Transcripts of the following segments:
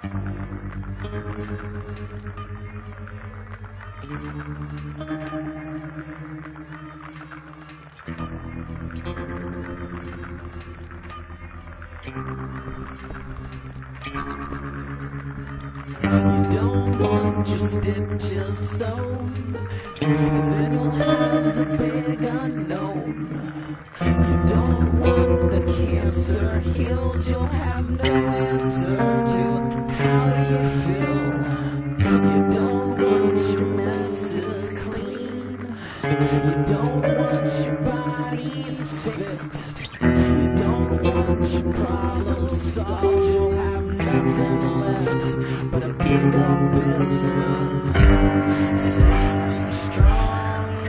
Don't want your stitches sewn, cause it'll have the big unknown. You don't want the cancer healed, you'll have no answer to how you feel. You don't want your messes clean, you don't want your bodies fixed, you don't want your problems solved, you'll have nothing left but a big abyss of sad, strong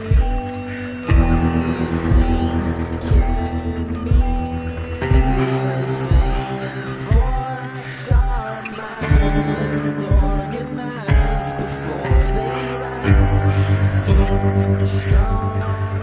organized before they rise. Strong